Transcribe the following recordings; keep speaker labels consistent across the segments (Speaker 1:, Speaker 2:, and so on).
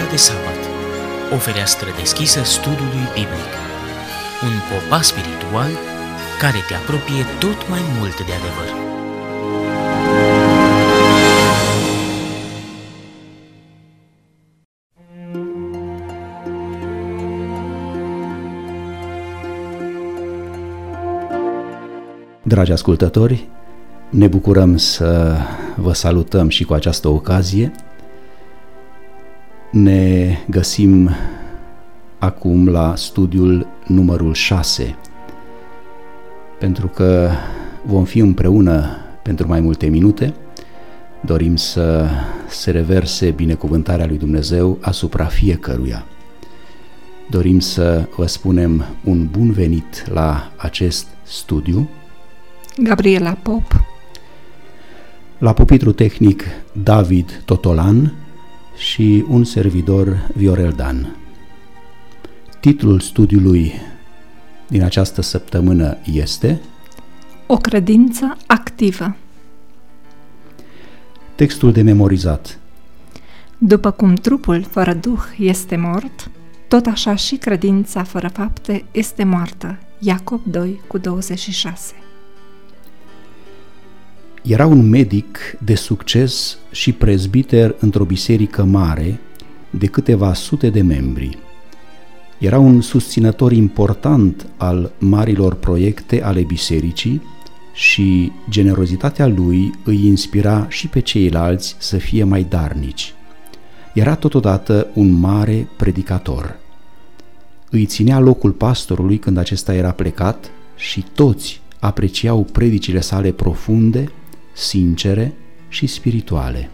Speaker 1: de sabat, o fereastră deschisă studiului biblic, un popas spiritual care te apropie tot mai mult de adevăr.
Speaker 2: Dragi ascultători, ne bucurăm să vă salutăm și cu această ocazie. Ne găsim acum la studiul numărul 6, pentru că vom fi împreună pentru mai multe minute. Dorim să se reverse binecuvântarea lui Dumnezeu asupra fiecăruia. Dorim să vă spunem un bun venit la acest studiu.
Speaker 3: Gabriela Pop.
Speaker 2: La pupitru tehnic David Totolan și un servitor Viorel Dan. Titlul studiului din această săptămână este
Speaker 3: O credință activă.
Speaker 2: Textul de memorizat.
Speaker 3: După cum trupul fără duh este mort, tot așa și credința fără fapte este moartă. Iacob 2:26.
Speaker 2: Era un medic de succes și prezbiter într-o biserică mare de câteva sute de membri. Era un susținător important al marilor proiecte ale bisericii și generozitatea lui îi inspira și pe ceilalți să fie mai darnici. Era totodată un mare predicator. Îi ținea locul pastorului când acesta era plecat și toți apreciau predicile sale profunde, sincere și spirituale.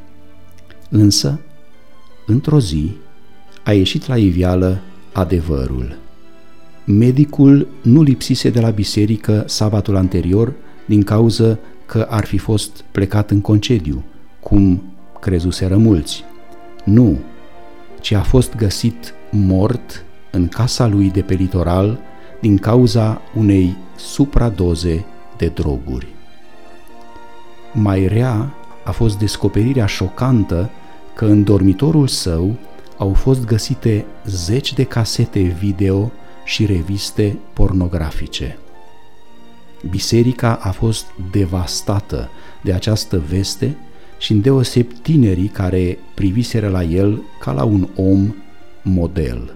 Speaker 2: Însă, într-o zi, a ieșit la iveală adevărul. Medicul nu lipsise de la biserică sabatul anterior din cauză că ar fi fost plecat în concediu, cum crezuseră mulți. Nu, ci a fost găsit mort în casa lui de pe litoral din cauza unei supradoze de droguri. Mai rea a fost descoperirea șocantă că în dormitorul său au fost găsite 10 de casete video și reviste pornografice. Biserica a fost devastată de această veste și îndeosebi tinerii care priviseră la el ca la un om model.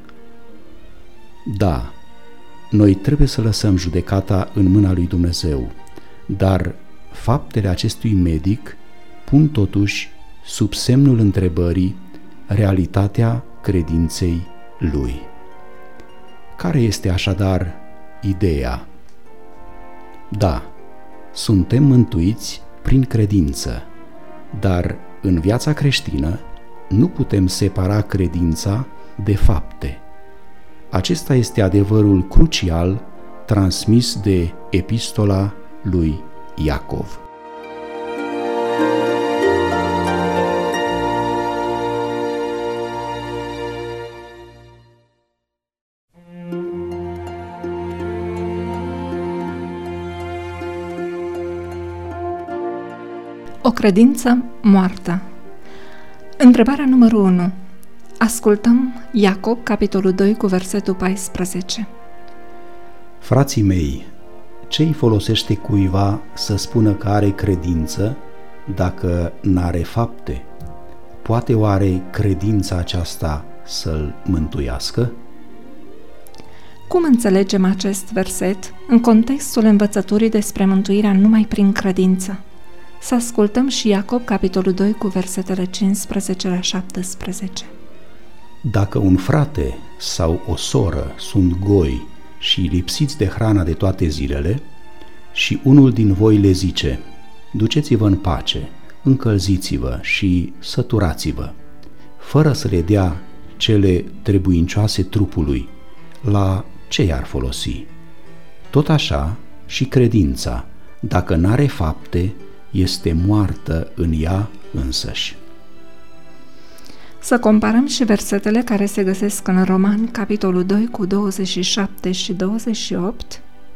Speaker 2: Da, noi trebuie să lăsăm judecata în mâna lui Dumnezeu, dar faptele acestui medic pun totuși sub semnul întrebării realitatea credinței lui. Care este așadar ideea? Da, suntem mântuiți prin credință, dar în viața creștină nu putem separa credința de fapte. Acesta este adevărul crucial transmis de epistola lui Iacov.
Speaker 3: O credință moartă. Întrebarea numărul 1. Ascultăm Iacob, capitolul 2, cu versetul 14.
Speaker 2: Frații mei, ce-i folosește cuiva să spună că are credință dacă n-are fapte? Poate oare credința aceasta să-l mântuiască?
Speaker 3: Cum înțelegem acest verset în contextul învățăturii despre mântuirea numai prin credință? Să ascultăm și Iacob, capitolul 2, cu versetele 15 la 17.
Speaker 2: Dacă un frate sau o soră sunt goi și lipsiți de hrana de toate zilele, și unul din voi le zice: duceți-vă în pace, încălziți-vă și săturați-vă, fără să le dea cele trebuincioase trupului, la ce i-ar folosi? Tot așa și credința, dacă n-are fapte, este moartă în ea însăși.
Speaker 3: Să comparăm și versetele care se găsesc în Romani, capitolul 2, cu 27 și 28.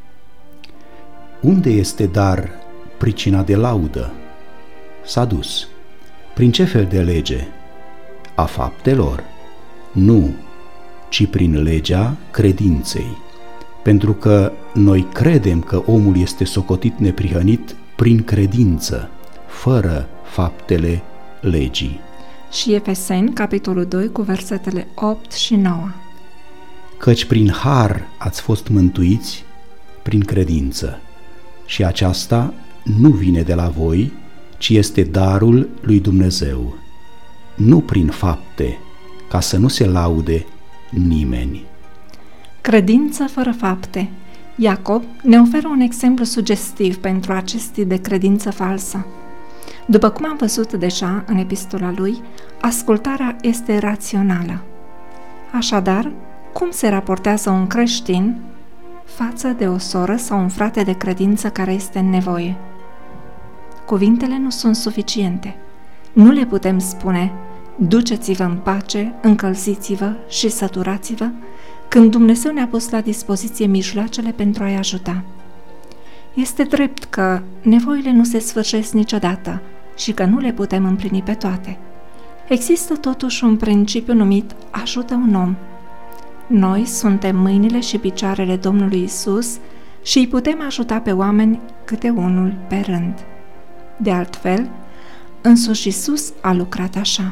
Speaker 2: Unde este dar pricina de laudă? S-a dus. Prin ce fel de lege? A faptelor Nu, ci prin legea credinței. Pentru că noi credem că omul este socotit neprihănit prin credință, fără faptele legii.
Speaker 3: Și Efeseni, capitolul 2, cu versetele 8 și 9.
Speaker 2: Căci prin har ați fost mântuiți prin credință, și aceasta nu vine de la voi, ci este darul lui Dumnezeu, nu prin fapte, ca să nu se laude nimeni.
Speaker 3: Credință fără fapte. Iacob ne oferă un exemplu sugestiv pentru acest tip de credință falsă. După cum am văzut deja în epistola lui, ascultarea este rațională. Așadar, cum se raportează un creștin față de o soră sau un frate de credință care este în nevoie? Cuvintele nu sunt suficiente. Nu le putem spune: duceți-vă în pace, încălziți-vă și săturați-vă, când Dumnezeu ne-a pus la dispoziție mijloacele pentru a-i ajuta. Este drept că nevoile nu se sfârșesc niciodată și că nu le putem împlini pe toate. Există totuși un principiu numit ajută un om. Noi suntem mâinile și picioarele Domnului Isus și îi putem ajuta pe oameni câte unul pe rând. De altfel, însuși Isus a lucrat așa.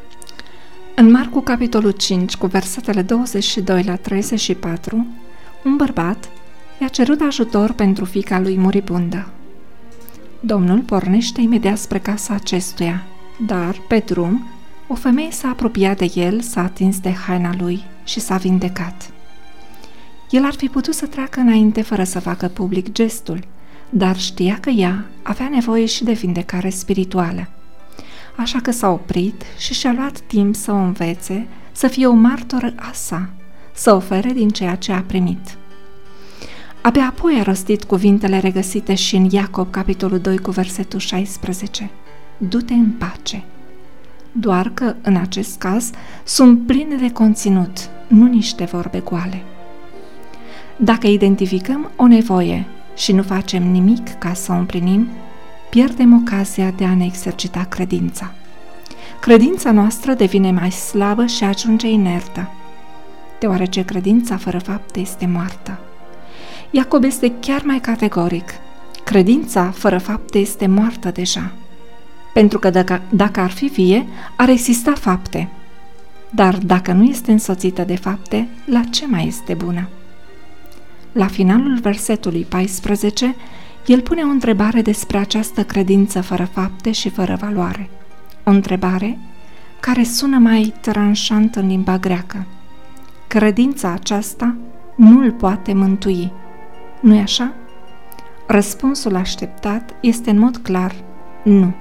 Speaker 3: În Marcu, capitolul 5, cu versetele 22 la 34, un bărbat i-a cerut ajutor pentru fiica lui muribundă. Domnul pornește imediat spre casa acestuia, dar, pe drum, o femeie s-a apropiat de el, s-a atins de haina lui și s-a vindecat. El ar fi putut să treacă înainte fără să facă public gestul, dar știa că ea avea nevoie și de vindecare spirituală. Așa că s-a oprit și și-a luat timp să o învețe, să fie o martoră a sa, să ofere din ceea ce a primit. Abia apoi a rostit cuvintele regăsite și în Iacob, capitolul 2, cu versetul 16. Du-te în pace. Doar că, în acest caz, sunt pline de conținut, nu niște vorbe goale. Dacă identificăm o nevoie și nu facem nimic ca să o împlinim, pierdem ocazia de a ne exercita credința. Credința noastră devine mai slabă și ajunge inertă, deoarece credința fără fapte este moartă. Iacob este chiar mai categoric. Credința fără fapte este moartă deja, pentru că dacă ar fi vie, ar exista fapte. Dar dacă nu este însoțită de fapte, la ce mai este bună? La finalul versetului 14, el pune o întrebare despre această credință fără fapte și fără valoare. O întrebare care sună mai tranșant în limba greacă. Credința aceasta nu îl poate mântui. Nu-i așa? Răspunsul așteptat este în mod clar nu.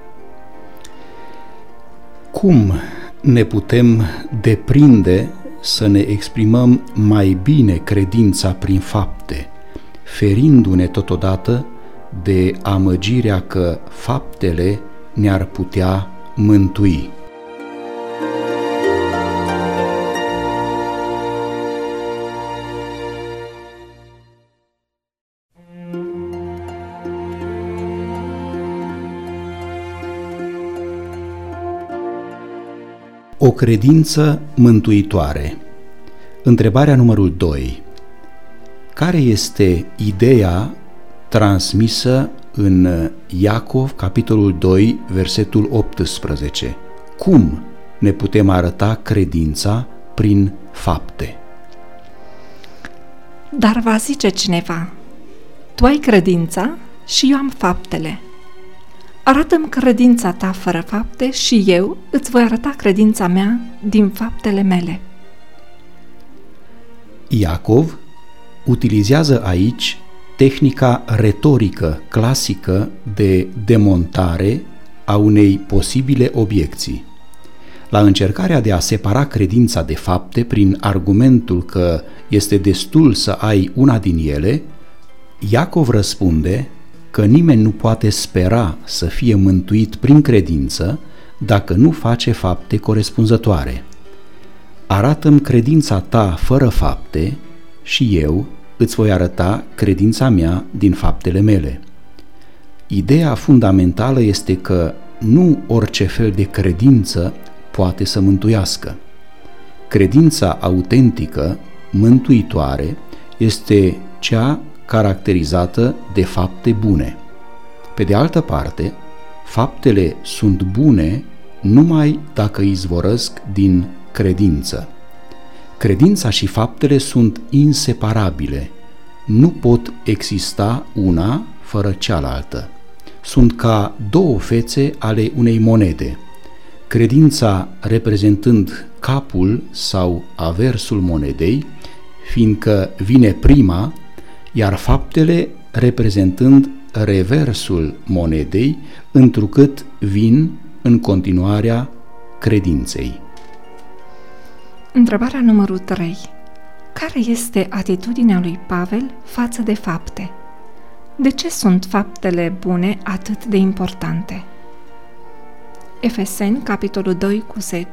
Speaker 2: Cum ne putem deprinde să ne exprimăm mai bine credința prin fapte, ferindu-ne totodată de amăgirea că faptele ne-ar putea mântui? O credință mântuitoare. Întrebarea numărul 2. Care este ideea transmisă în Iacov, capitolul 2, versetul 18? Cum ne putem arăta credința prin fapte?
Speaker 3: Dar va zice cineva: tu ai credința și eu am faptele. Arată-mi credința ta fără fapte și eu îți voi arăta credința mea din faptele mele.
Speaker 2: Iacov utilizează aici tehnica retorică clasică de demontare a unei posibile obiecții. La încercarea de a separa credința de fapte prin argumentul că este destul să ai una din ele, Iacov răspunde că nimeni nu poate spera să fie mântuit prin credință dacă nu face fapte corespunzătoare. Arată-mi credința ta fără fapte și eu îți voi arăta credința mea din faptele mele. Ideea fundamentală este că nu orice fel de credință poate să mântuiască. Credința autentică, mântuitoare, este cea caracterizată de fapte bune. Pe de altă parte, faptele sunt bune numai dacă izvorăsc din credință. Credința și faptele sunt inseparabile, nu pot exista una fără cealaltă. Sunt ca două fețe ale unei monede, credința reprezentând capul sau aversul monedei, fiindcă vine prima, iar faptele reprezentând reversul monedei, întrucât vin în continuarea credinței.
Speaker 3: Întrebarea numărul 3. Care este atitudinea lui Pavel față de fapte? De ce sunt faptele bune atât de importante? Efeseni, capitolul 2 cu 10.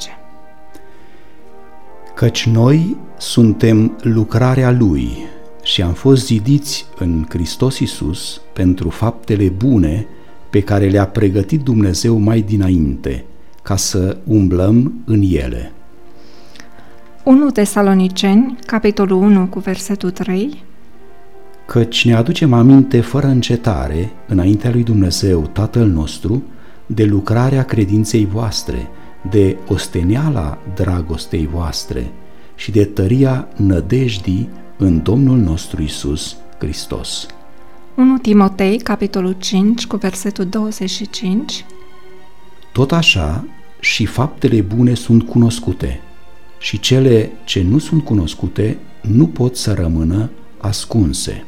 Speaker 2: Căci noi suntem lucrarea Lui și am fost zidiți în Hristos Iisus pentru faptele bune pe care le-a pregătit Dumnezeu mai dinainte, ca să umblăm în ele.
Speaker 3: 1 Tesaloniceni, capitolul 1 cu versetul 3.
Speaker 2: Căci ne aducem aminte fără încetare, înaintea lui Dumnezeu, Tatăl nostru, de lucrarea credinței voastre, de osteneala dragostei voastre și de tăria nădejdii în Domnul nostru Iisus Hristos.
Speaker 3: 1 Timotei, capitolul 5 cu versetul 25.
Speaker 2: Tot așa și faptele bune sunt cunoscute și cele ce nu sunt cunoscute nu pot să rămână ascunse.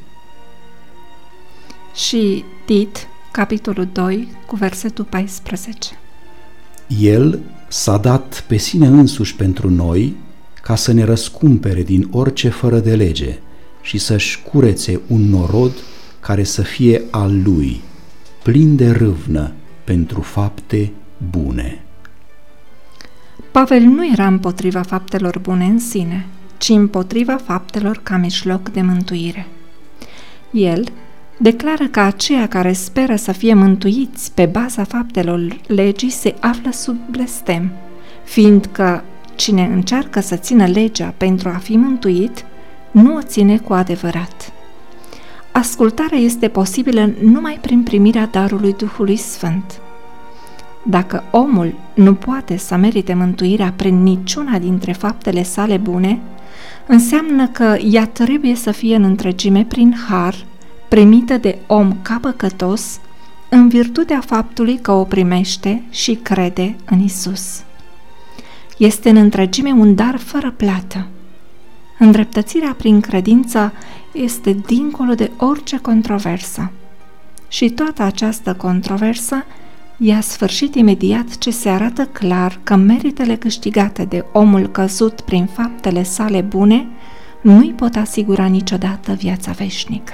Speaker 3: Și Tit, capitolul 2 cu versetul 14.
Speaker 2: El s-a dat pe sine însuși pentru noi ca să ne răscumpere din orice fără de lege și să-și curețe un norod care să fie al Lui, plin de râvnă pentru fapte bune.
Speaker 3: Pavel nu era împotriva faptelor bune în sine, ci împotriva faptelor ca mijloc de mântuire. El declară că aceia care speră să fie mântuiți pe baza faptelor legii se află sub blestem, fiindcă cine încearcă să țină legea pentru a fi mântuit, nu o ține cu adevărat. Ascultarea este posibilă numai prin primirea darului Duhului Sfânt. Dacă omul nu poate să merite mântuirea prin niciuna dintre faptele sale bune, înseamnă că ea trebuie să fie în întregime prin har, primită de om ca păcătos, în virtutea faptului că o primește și crede în Isus. Este în întregime un dar fără plată. Îndreptățirea prin credință este dincolo de orice controversă. Și toată această controversă i-a sfârșit imediat ce se arată clar că meritele câștigate de omul căzut prin faptele sale bune nu-i pot asigura niciodată viața veșnică.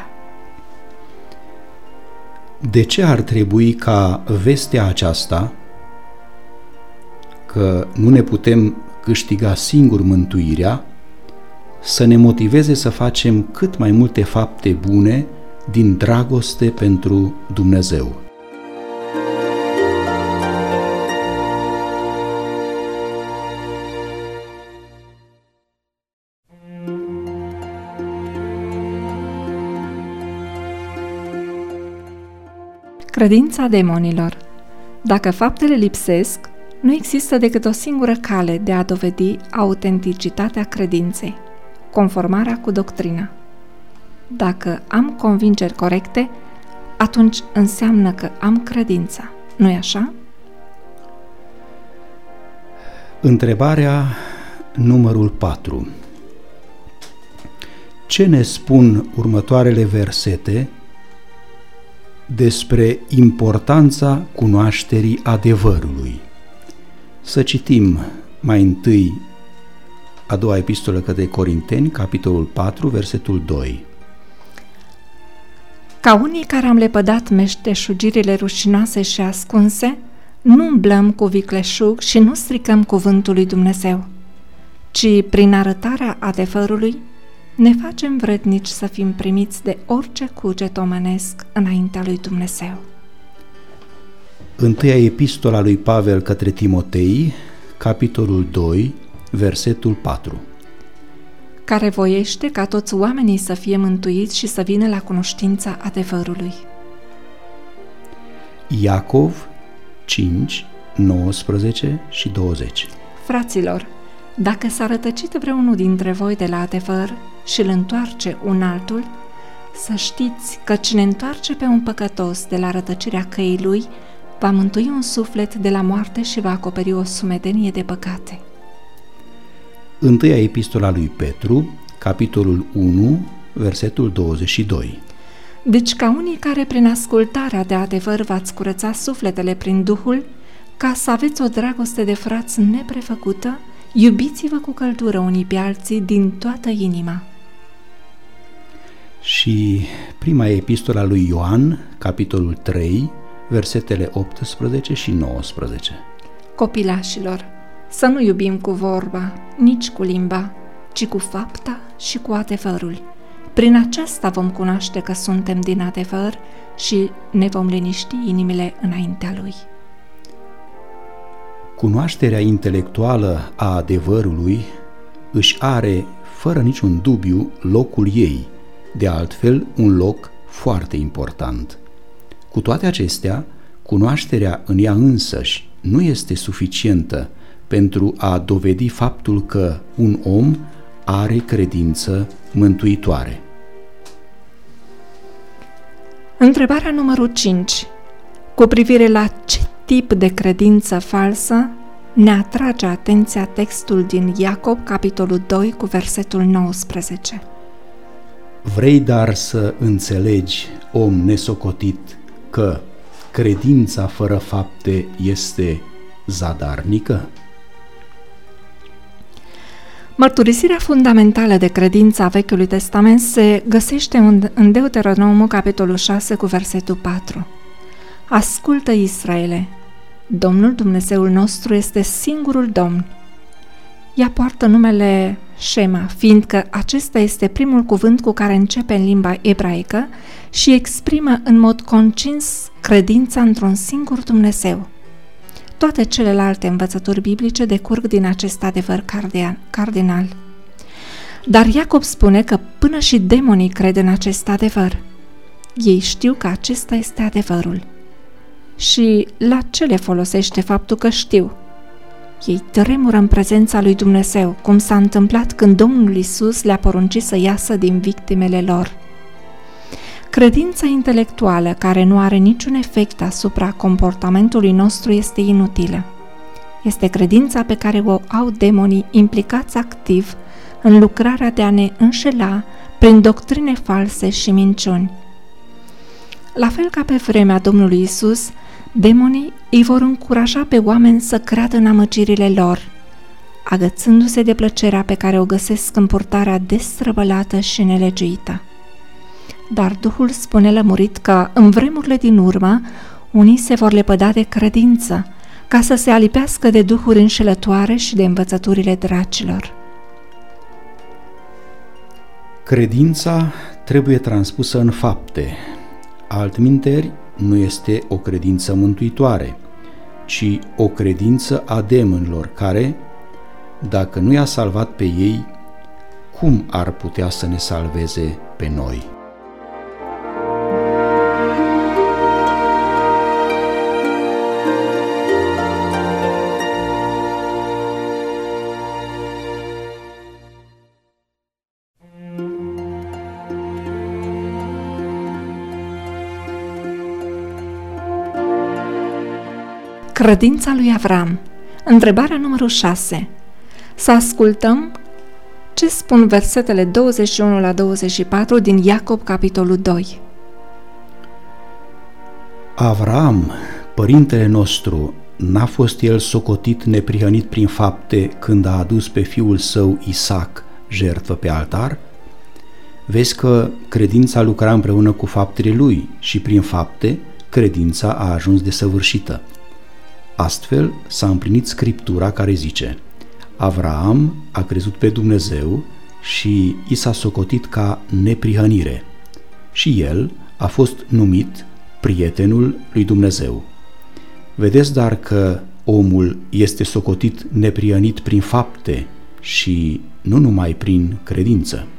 Speaker 2: De ce ar trebui ca vestea aceasta, că nu ne putem câștiga singur mântuirea, să ne motiveze să facem cât mai multe fapte bune din dragoste pentru Dumnezeu?
Speaker 3: Credința demonilor. Dacă faptele lipsesc, nu există decât o singură cale de a dovedi autenticitatea credinței: conformarea cu doctrina. Dacă am convingeri corecte, atunci înseamnă că am credința. Nu-i așa?
Speaker 2: Întrebarea numărul 4. Ce ne spun următoarele versete despre importanța cunoașterii adevărului? Să citim mai întâi a doua epistolă către Corinteni, capitolul 4, versetul 2.
Speaker 3: Ca unii care am lepădat meșteșugirile rușinoase și ascunse, nu umblăm cu vicleșug și nu stricăm cuvântul lui Dumnezeu, ci prin arătarea adevărului ne facem vrednici să fim primiți de orice cuget omenesc înaintea lui Dumnezeu.
Speaker 2: Întâia epistola lui Pavel către Timotei, capitolul 2, versetul 4.
Speaker 3: Care voiește ca toți oamenii să fie mântuiți și să vină la cunoștința adevărului.
Speaker 2: Iacov 5, 19 și 20.
Speaker 3: Fraților, dacă s-a rătăcit vreunul dintre voi de la adevăr și îl întoarce un altul, să știți că cine întoarce pe un păcătos de la rătăcirea căii lui, va mântui un suflet de la moarte și va acoperi o sumedenie de păcate.
Speaker 2: Întâia epistola lui Petru, capitolul 1, versetul 22.
Speaker 3: Deci ca unii care prin ascultarea de adevăr v-ați curățat sufletele prin Duhul, ca să aveți o dragoste de frați neprefăcută, iubiți-vă cu căldură unii pe alții din toată inima.
Speaker 2: Și prima epistola lui Ioan, capitolul 3, versetele 18 și 19.
Speaker 3: Copilașilor, să nu iubim cu vorba, nici cu limba, ci cu fapta și cu adevărul. Prin aceasta vom cunoaște că suntem din adevăr și ne vom liniști inimile înaintea Lui.
Speaker 2: Cunoașterea intelectuală a adevărului își are, fără niciun dubiu, locul ei, de altfel un loc foarte important. Cu toate acestea, cunoașterea în ea însăși nu este suficientă pentru a dovedi faptul că un om are credință mântuitoare.
Speaker 3: Întrebarea numărul 5. Cu privire la ce tip de credință falsă ne atrage atenția textul din Iacob, capitolul 2, cu versetul 19.
Speaker 2: Vrei dar să înțelegi, om nesocotit, că credința fără fapte este zadarnică?
Speaker 3: Mărturisirea fundamentală de credință a Vechiului Testament se găsește în Deuteronomul, capitolul 6, cu versetul 4. Ascultă, Israele, Domnul Dumnezeul nostru este singurul Domn. Ea poartă numele Shema, fiindcă acesta este primul cuvânt cu care începe în limba ebraică și exprimă în mod concis credința într-un singur Dumnezeu. Toate celelalte învățături biblice decurg din acest adevăr cardinal. Dar Iacob spune că până și demonii cred în acest adevăr. Ei știu că acesta este adevărul. Și la ce le folosește faptul că știu? Ei tremură în prezența lui Dumnezeu, cum s-a întâmplat când Domnul Iisus le-a poruncit să iasă din victimele lor. Credința intelectuală care nu are niciun efect asupra comportamentului nostru este inutilă. Este credința pe care o au demonii implicați activ în lucrarea de a ne înșela prin doctrine false și minciuni. La fel ca pe vremea Domnului Iisus, demonii îi vor încuraja pe oameni să creadă în amăgirile lor, agățându-se de plăcerea pe care o găsesc în purtarea destrăbălată și nelegiuită. Dar Duhul spune lămurit că, în vremurile din urmă, unii se vor lepăda de credință, ca să se alipească de duhuri înșelătoare și de învățăturile dracilor.
Speaker 2: Credința trebuie transpusă în fapte. Altminteri, nu este o credință mântuitoare, ci o credință a demonilor care, dacă nu i-a salvat pe ei, cum ar putea să ne salveze pe noi?
Speaker 3: Credința lui Avram. Întrebarea numărul 6. Să ascultăm ce spun versetele 21 la 24 din Iacob, capitolul 2.
Speaker 2: Avram, părintele nostru, n-a fost el socotit neprihănit prin fapte când a adus pe fiul său Isaac jertfă pe altar? Vezi că credința lucra împreună cu faptele lui și prin fapte credința a ajuns desăvârșită. Astfel s-a împlinit Scriptura care zice: Avraam a crezut pe Dumnezeu și i s-a socotit ca neprihănire și el a fost numit prietenul lui Dumnezeu. Vedeți dar că omul este socotit neprihănit prin fapte și nu numai prin credință.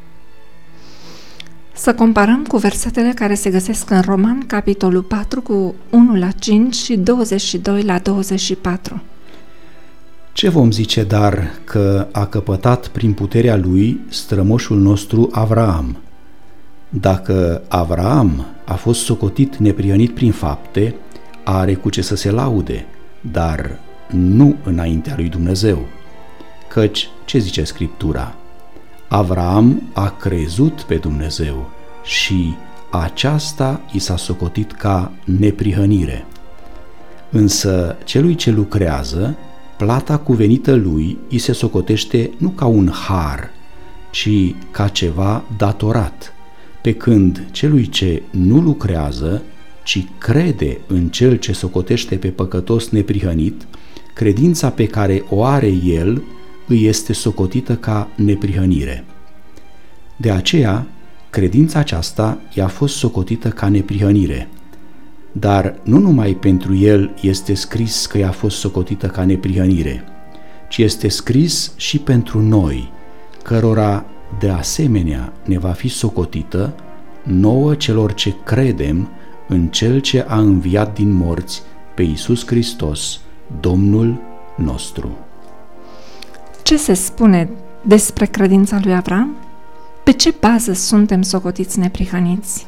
Speaker 3: Să comparăm cu versetele care se găsesc în Roman, capitolul 4, cu 1-5 și 22-24.
Speaker 2: Ce vom zice, dar, că a căpătat prin puterea lui strămoșul nostru Avraam? Dacă Avraam a fost socotit neprihănit prin fapte, are cu ce să se laude, dar nu înaintea lui Dumnezeu. Căci, ce zice Scriptura? Avraam a crezut pe Dumnezeu și aceasta i s-a socotit ca neprihănire. Însă celui ce lucrează, plata cuvenită lui îi se socotește nu ca un har, ci ca ceva datorat, pe când celui ce nu lucrează, ci crede în cel ce socotește pe păcătos neprihănit, credința pe care o are el îi este socotită ca neprihănire. De aceea, credința aceasta i-a fost socotită ca neprihănire. Dar nu numai pentru el este scris că i-a fost socotită ca neprihănire, ci este scris și pentru noi, cărora de asemenea ne va fi socotită, nouă celor ce credem în Cel ce a înviat din morți pe Iisus Hristos, Domnul nostru.
Speaker 3: Ce se spune despre credința lui Avram? Pe ce bază suntem socotiți neprihăniți?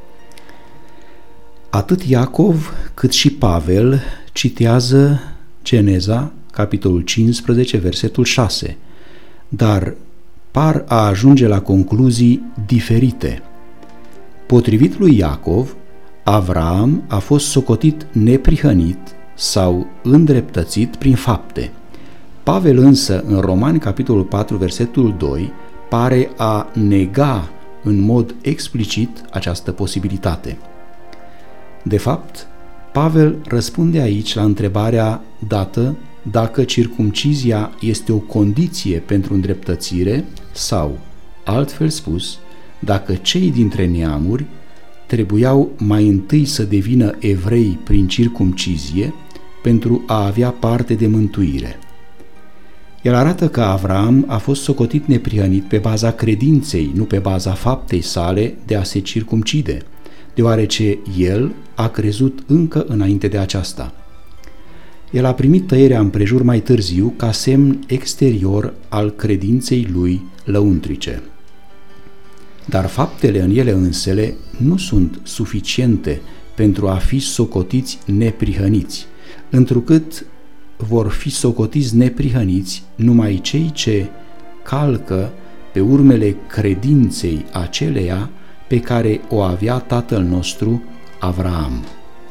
Speaker 2: Atât Iacov cât și Pavel citează Geneza, capitolul 15, versetul 6, dar par a ajunge la concluzii diferite. Potrivit lui Iacov, Avram a fost socotit neprihănit sau îndreptățit prin fapte. Pavel însă, în Romani, capitolul 4, versetul 2, pare a nega în mod explicit această posibilitate. De fapt, Pavel răspunde aici la întrebarea dată dacă circumcizia este o condiție pentru îndreptățire sau, altfel spus, dacă cei dintre neamuri trebuiau mai întâi să devină evrei prin circumcizie pentru a avea parte de mântuire. El arată că Avram a fost socotit neprihănit pe baza credinței, nu pe baza faptei sale de a se circumcide, deoarece el a crezut încă înainte de aceasta. El a primit tăierea împrejur mai târziu ca semn exterior al credinței lui lăuntrice. Dar faptele în ele însele nu sunt suficiente pentru a fi socotiți neprihăniți, întrucât vor fi socotiți neprihăniți numai cei ce calcă pe urmele credinței aceleia pe care o avea tatăl nostru Avraam.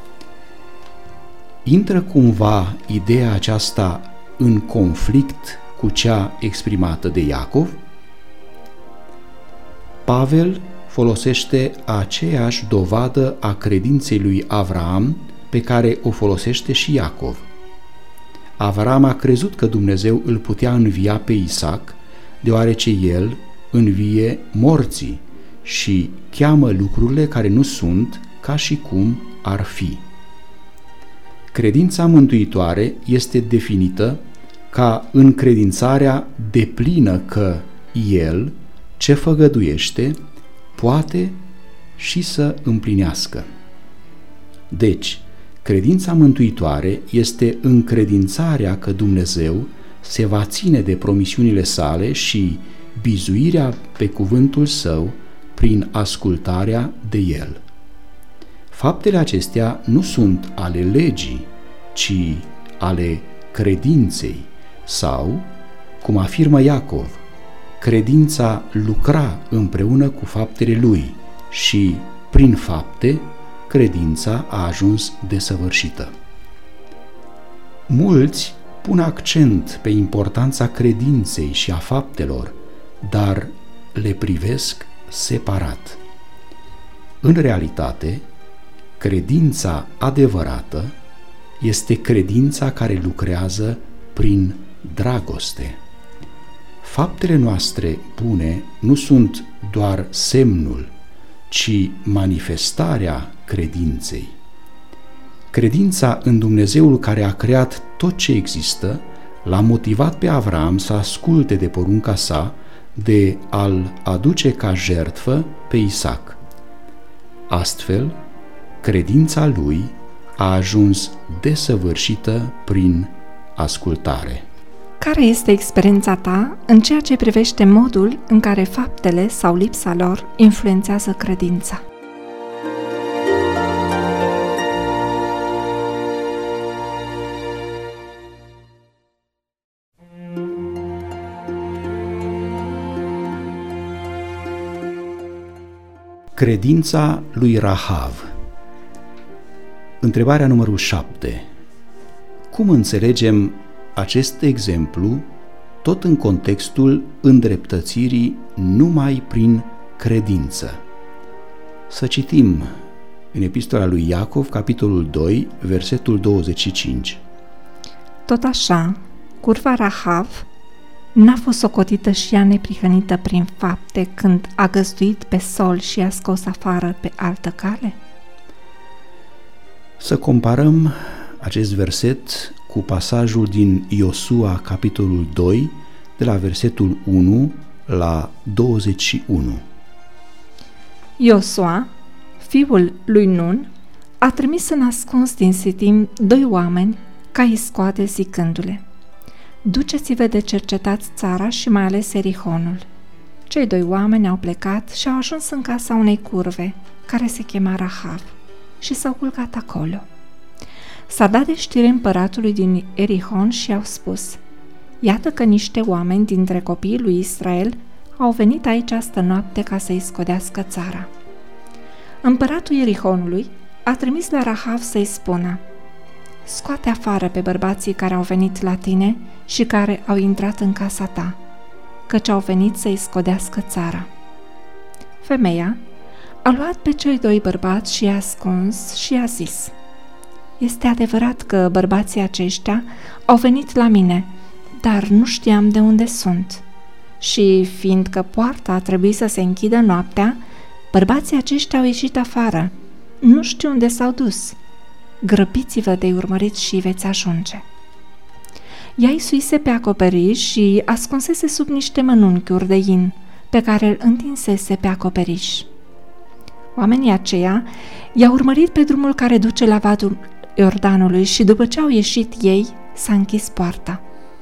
Speaker 2: Intră cumva ideea aceasta în conflict cu cea exprimată de Iacov? Pavel folosește aceeași dovadă a credinței lui Avraam pe care o folosește și Iacov. Avraam a crezut că Dumnezeu îl putea învia pe Isaac, deoarece el învie morții și cheamă lucrurile care nu sunt ca și cum ar fi. Credința mântuitoare este definită ca încredințarea deplină că El, ce făgăduiește, poate și să împlinească. Deci, credința mântuitoare este încredințarea că Dumnezeu se va ține de promisiunile sale și bizuirea pe cuvântul său prin ascultarea de el. Faptele acestea nu sunt ale legii, ci ale credinței sau, cum afirmă Iacov, credința lucra împreună cu faptele lui și, prin fapte, credința a ajuns desăvârșită. Mulți pun accent pe importanța credinței și a faptelor, dar le privesc separat. În realitate, credința adevărată este credința care lucrează prin dragoste. Faptele noastre bune nu sunt doar semnul, ci manifestarea credinței. Credința în Dumnezeul care a creat tot ce există l-a motivat pe Avram să asculte de porunca sa de a-l aduce ca jertfă pe Isaac. Astfel, credința lui a ajuns desăvârșită prin ascultare.
Speaker 3: Care este experiența ta în ceea ce privește modul în care faptele sau lipsa lor influențează credința?
Speaker 2: Credința lui Rahav. Întrebarea numărul 7. Cum înțelegem acest exemplu tot în contextul îndreptățirii numai prin credință? Să citim în epistola lui Iacov, capitolul 2, versetul 25.
Speaker 3: Tot așa, curva Rahav n-a fost socotită și ea neprihănită prin fapte când a găzduit pe sol și a scos afară pe altă cale?
Speaker 2: Să comparăm acest verset cu pasajul din Iosua, capitolul 2, de la versetul 1 la 21.
Speaker 3: Iosua, fiul lui Nun, a trimis în ascuns din Sitim 2 oameni ca îi scoate zicându-le: duceți-vă de cercetați țara și mai ales Erihonul. Cei 2 oameni au plecat și au ajuns în casa unei curve, care se chema Rahav, și s-au culcat acolo. S-a dat de știre împăratului din Erihon și i-au spus: iată că niște oameni dintre copiii lui Israel au venit aici astă noapte ca să-i scodească țara. Împăratul Erihonului a trimis la Rahav să-i spună: scoate afară pe bărbații care au venit la tine și care au intrat în casa ta, căci au venit să-i scodească țara. Femeia a luat pe cei 2 bărbați și i-a ascuns și i-a zis: este adevărat că bărbații aceștia au venit la mine, dar nu știam de unde sunt. Și fiindcă poarta a trebuit să se închidă noaptea, bărbații aceștia au ieșit afară. Nu știu unde s-au dus. Grăbiți-vă de urmărit și veți ajunge. Ea îi suise pe acoperiș și ascunsese sub niște mănunchiuri de in pe care îl întinsese pe acoperiș. Oamenii aceia i-au urmărit pe drumul care duce la vadul Iordanului și după ce au ieșit ei, s-a închis poarta.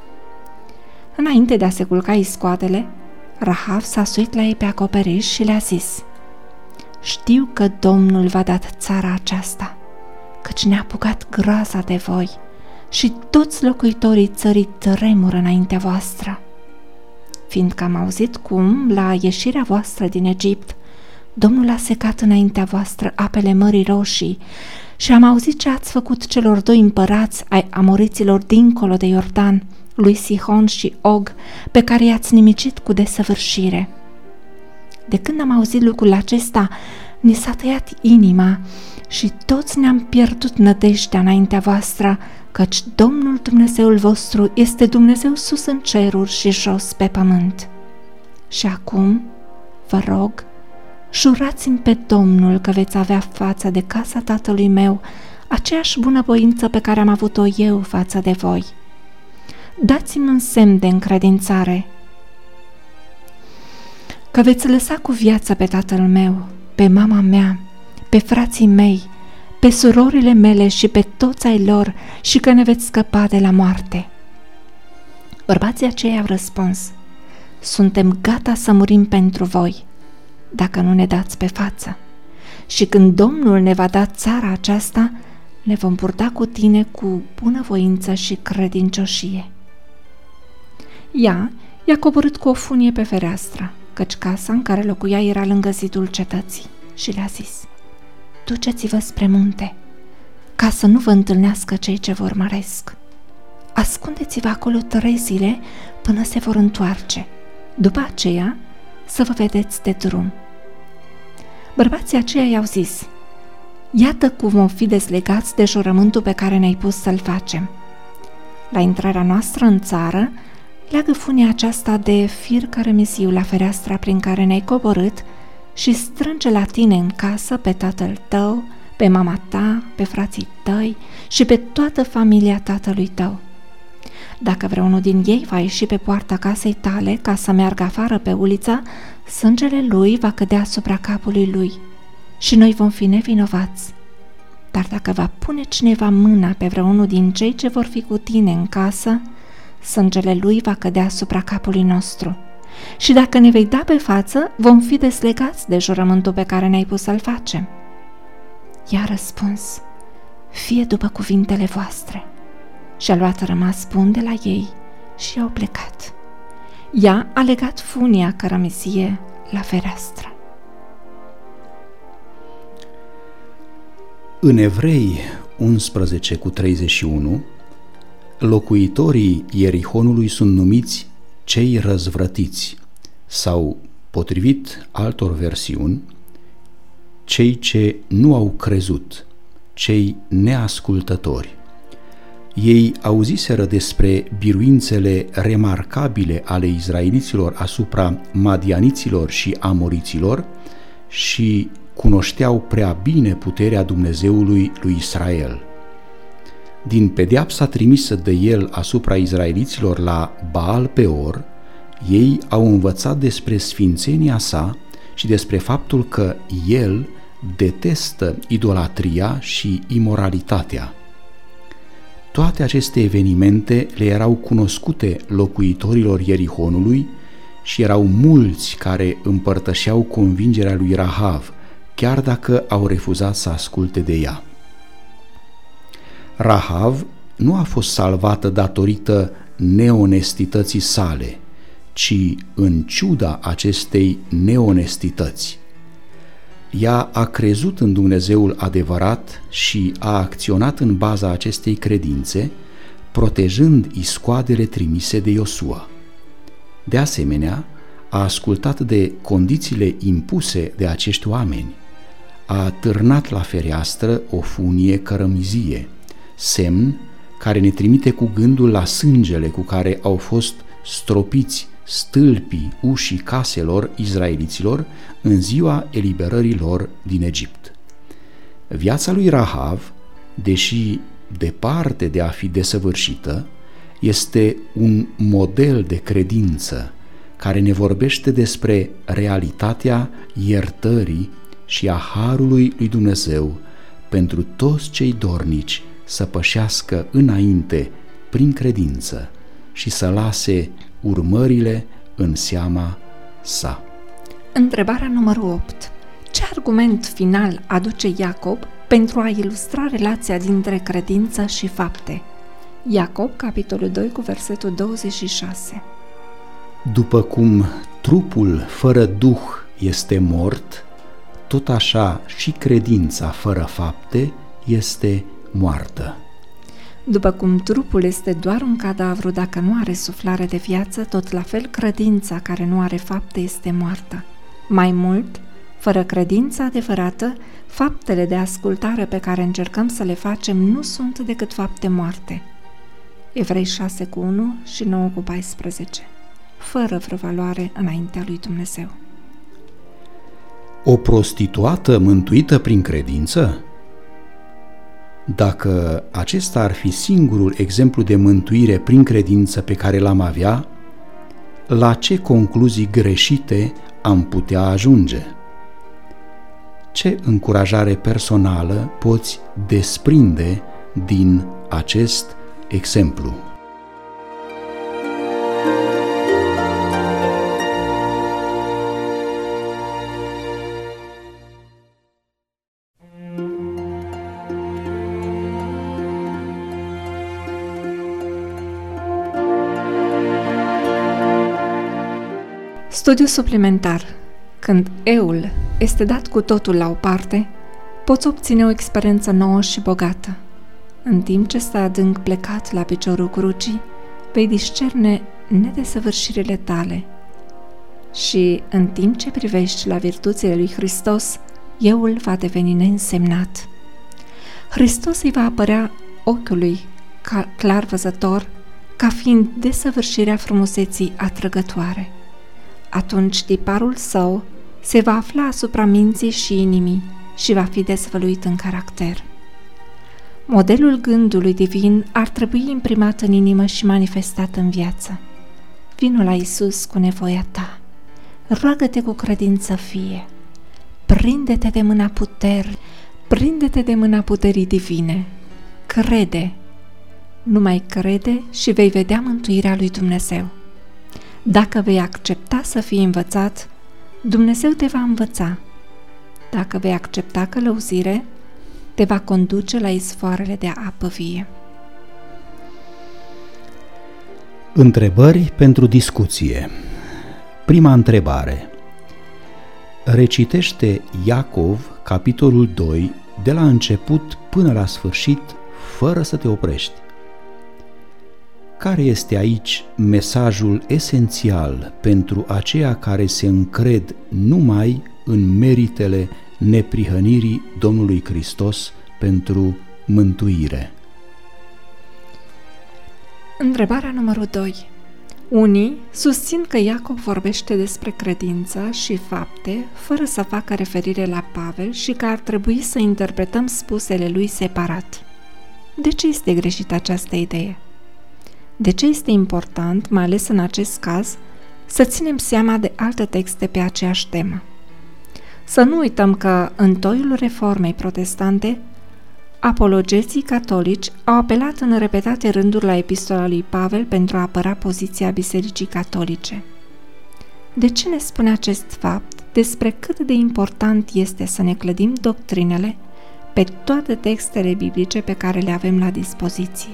Speaker 3: Înainte de a se culca iscoadele, Rahav s-a suit la ei pe acoperiș și le-a zis: știu că Domnul v-a dat țara aceasta, căci ne-a apucat groaza de voi și toți locuitorii țării tremură înaintea voastră. Fiindcă am auzit cum, la ieșirea voastră din Egipt, Domnul a secat înaintea voastră apele Mării Roșii și am auzit ce ați făcut celor 2 împărați ai amoriților dincolo de Iordan, lui Sihon și Og, pe care i-ați nimicit cu desăvârșire. De când am auzit lucrul acesta, ni s-a tăiat inima și toți ne-am pierdut nădejdea înaintea voastră, căci Domnul Dumnezeul vostru este Dumnezeu sus în ceruri și jos pe pământ. Și acum, vă rog, jurați-mi pe Domnul că veți avea față de casa tatălui meu aceeași bunăvoință pe care am avut-o eu față de voi. Dați-mi un semn de încredințare că veți lăsa cu viață pe tatăl meu, pe mama mea, pe frații mei, pe surorile mele și pe toți ai lor și că ne veți scăpa de la moarte. Bărbații aceia au răspuns: suntem gata să murim pentru voi, dacă nu ne dați pe față. Și când Domnul ne va da țara aceasta, ne vom purta cu tine cu bunăvoință și credincioșie. Ea i-a coborât cu o funie pe fereastră, căci casa în care locuia era lângă zidul cetății, și le-a zis: duceți-vă spre munte, ca să nu vă întâlnească cei ce vă urmăresc. Ascundeți-vă acolo 3 zile până se vor întoarce. După aceea să vă vedeți de drum. Bărbații aceia i-au zis: iată cum vom fi dezlegați de jurământul pe care ne-ai pus să-l facem. La intrarea noastră în țară, leagă funia aceasta de fir cărămiziu la fereastra prin care ne-ai coborât și strânge la tine în casă pe tatăl tău, pe mama ta, pe frații tăi și pe toată familia tatălui tău. Dacă vreunul din ei va ieși pe poarta casei tale ca să meargă afară pe uliță, sângele lui va cădea asupra capului lui și noi vom fi nevinovați. Dar dacă va pune cineva mâna pe vreunul din cei ce vor fi cu tine în casă, sângele lui va cădea asupra capului nostru. Și dacă ne vei da pe față, vom fi deslegați de jurământul pe care ne-ai pus să-l facem. I-a răspuns: fie după cuvintele voastre. Și-a luat rămas bun de la ei și au plecat. Ea a legat funia cărămizie la fereastră.
Speaker 2: În Evrei 11:31, locuitorii Ierihonului sunt numiți cei răzvrătiți sau, potrivit altor versiuni, cei ce nu au crezut, cei neascultători. Ei auziseră despre biruințele remarcabile ale izraeliților asupra madianiților și amoriților și cunoșteau prea bine puterea Dumnezeului lui Israel. Din pedeapsa trimisă de el asupra izraeliților la Baal Peor, ei au învățat despre sfințenia sa și despre faptul că el detestă idolatria și imoralitatea. Toate aceste evenimente le erau cunoscute locuitorilor Ierihonului și erau mulți care împărtășeau convingerea lui Rahav, chiar dacă au refuzat să asculte de ea. Rahav nu a fost salvată datorită neonestității sale, ci în ciuda acestei neonestități. Ea a crezut în Dumnezeul adevărat și a acționat în baza acestei credințe, protejând iscoadele trimise de Iosua. De asemenea, a ascultat de condițiile impuse de acești oameni, a târnat la fereastră o funie cărămizie, semn care ne trimite cu gândul la sângele cu care au fost stropiți stâlpii ușii caselor izraeliților în ziua eliberării lor din Egipt. Viața lui Rahav, deși departe de a fi desăvârșită, este un model de credință care ne vorbește despre realitatea iertării și a harului lui Dumnezeu pentru toți cei dornici să pășească înainte prin credință și să lase urmările în seama sa.
Speaker 3: Întrebarea numărul 8. Ce argument final aduce Iacob pentru a ilustra relația dintre credință și fapte? Iacob, capitolul 2, cu versetul 26.
Speaker 2: După cum trupul fără duh este mort, tot așa și credința fără fapte este moartă.
Speaker 3: După cum trupul este doar un cadavru dacă nu are suflare de viață, tot la fel credința care nu are fapte este moartă. Mai mult, fără credința adevărată, faptele de ascultare pe care încercăm să le facem nu sunt decât fapte moarte. Evrei 6:1 și 9:14. Fără vreo valoare înaintea lui Dumnezeu.
Speaker 2: O prostituată mântuită prin credință? Dacă acesta ar fi singurul exemplu de mântuire prin credință pe care l-am avea, la ce concluzii greșite am putea ajunge? Ce încurajare personală poți desprinde din acest exemplu?
Speaker 3: Studiu suplimentar. Când eul este dat cu totul la o parte, poți obține o experiență nouă și bogată. În timp ce stai adânc plecat la piciorul crucii, vei discerne nedesăvârșirile tale. Și în timp ce privești la virtuțile lui Hristos, eul va deveni neînsemnat. Hristos îi va apărea ochiului clar văzător ca fiind desăvârșirea frumuseții atrăgătoare. Atunci tiparul său se va afla asupra minții și inimii și va fi dezvăluit în caracter. Modelul gândului divin ar trebui imprimat în inimă și manifestat în viață. Vino la Iisus cu nevoia ta. Roagă-te cu credință fie. Prinde-te de mâna puterii divine. Crede. Numai crede și vei vedea mântuirea lui Dumnezeu. Dacă vei accepta să fii învățat, Dumnezeu te va învăța. Dacă vei accepta călăuzire, te va conduce la izvoarele de apă vie.
Speaker 2: Întrebări pentru discuție. Prima întrebare. Recitește Iacov, capitolul 2, de la început până la sfârșit, fără să te oprești. Care este aici mesajul esențial pentru aceia care se încred numai în meritele neprihănirii Domnului Hristos pentru mântuire?
Speaker 3: Întrebarea numărul 2. Unii susțin că Iacov vorbește despre credință și fapte fără să facă referire la Pavel și că ar trebui să interpretăm spusele lui separat. De ce este greșită această idee? De ce este important, mai ales în acest caz, să ținem seama de alte texte pe aceeași temă? Să nu uităm că, în toiul reformei protestante, apologeții catolici au apelat în repetate rânduri la epistola lui Pavel pentru a apăra poziția Bisericii Catolice. De ce ne spune acest fapt despre cât de important este să ne clădim doctrinele pe toate textele biblice pe care le avem la dispoziție?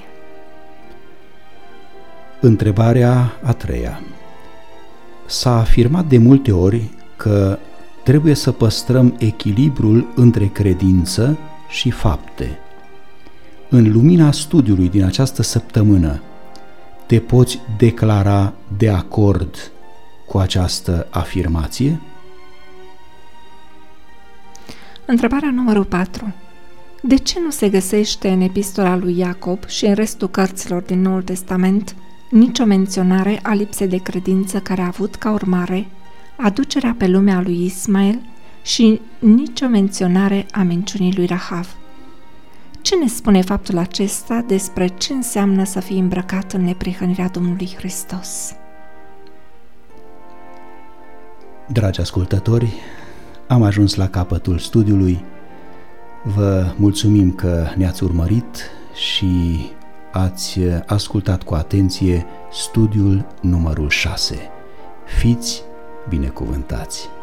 Speaker 2: Întrebarea a treia. S-a afirmat de multe ori că trebuie să păstrăm echilibrul între credință și fapte. În lumina studiului din această săptămână, te poți declara de acord cu această afirmație?
Speaker 3: Întrebarea numărul 4. De ce nu se găsește în epistola lui Iacob și în restul cărților din Noul Testament nicio menționare a lipsei de credință care a avut ca urmare aducerea pe lume a lui Ismael și nicio menționare a minciunii lui Rahav? Ce ne spune faptul acesta despre ce înseamnă să fii îmbrăcat în neprihănirea Domnului Hristos?
Speaker 2: Dragi ascultători, am ajuns la capătul studiului. Vă mulțumim că ne-ați urmărit și ați ascultat cu atenție studiul numărul 6. Fiți binecuvântați!